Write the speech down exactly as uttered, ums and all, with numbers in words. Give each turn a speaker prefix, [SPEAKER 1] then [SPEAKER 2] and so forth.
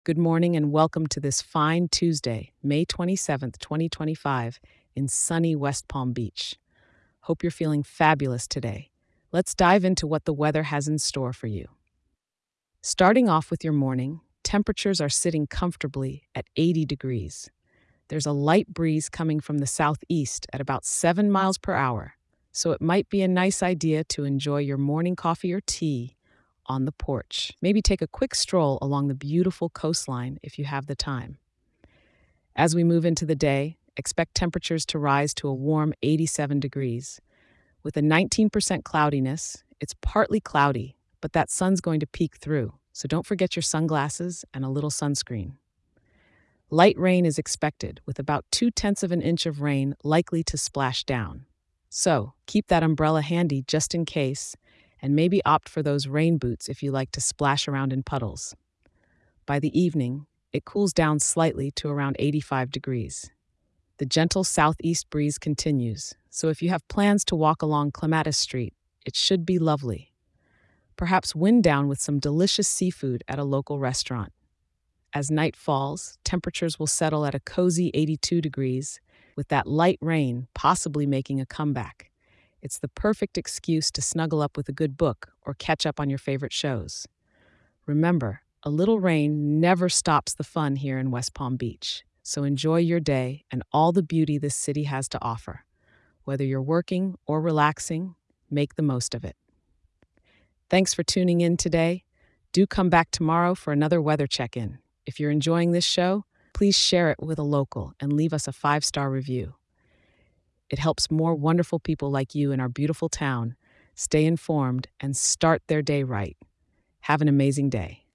[SPEAKER 1] Good morning and welcome to this fine Tuesday, May twenty-seventh, twenty twenty-five, in sunny West Palm Beach. Hope you're feeling fabulous today. Let's dive into what the weather has in store for you. Starting off with your morning, temperatures are sitting comfortably at eighty degrees. There's a light breeze coming from the southeast at about seven miles per hour, so it might be a nice idea to enjoy your morning coffee or tea on the porch. Maybe take a quick stroll along the beautiful coastline if you have the time. As we move into the day, expect temperatures to rise to a warm eighty-seven degrees. With a nineteen percent cloudiness, it's partly cloudy, but that sun's going to peek through, so don't forget your sunglasses and a little sunscreen. Light rain is expected, with about two-tenths of an inch of rain likely to splash down. So, keep that umbrella handy just in case, and maybe opt for those rain boots if you like to splash around in puddles. By the evening, it cools down slightly to around eighty-five degrees. The gentle southeast breeze continues, so if you have plans to walk along Clematis Street, it should be lovely. Perhaps wind down with some delicious seafood at a local restaurant. As night falls, temperatures will settle at a cozy eighty-two degrees, with that light rain possibly making a comeback. It's the perfect excuse to snuggle up with a good book or catch up on your favorite shows. Remember, a little rain never stops the fun here in West Palm Beach, so enjoy your day and all the beauty this city has to offer. Whether you're working or relaxing, make the most of it. Thanks for tuning in today. Do come back tomorrow for another weather check-in. If you're enjoying this show, please share it with a local and leave us a five-star review. It helps more wonderful people like you in our beautiful town stay informed and start their day right. Have an amazing day.